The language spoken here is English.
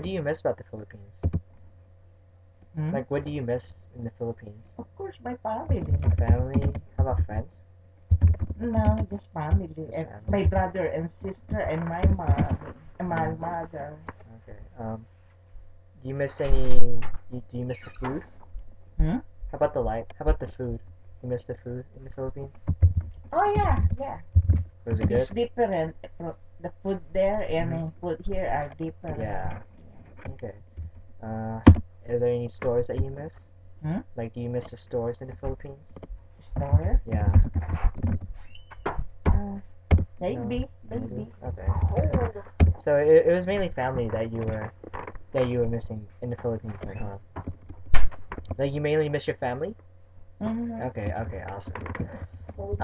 do you miss about the Philippines? Hmm? Like, what do you miss in the Philippines? Of course, my family. Family? How about friends? No, just family. Just And family. my brother and sister and my mom and my Mm. mother. Okay. Do you miss any? Do you miss the food? Hmm? How about the light? How about the food? You miss the food in the Philippines? Oh yeah, yeah. Was it good? It's different. The food there and Mhm. the food here are different. Yeah. Okay. Are there any stores that you miss? Hmm? Like, do you miss the stores in the Philippines? Store? Yeah. Uh, No. maybe, Maybe. maybe. Okay. So it was mainly family that you were missing in the Philippines, then, huh? Like, you mainly miss your family? Mm-hmm. Okay. Okay. Awesome.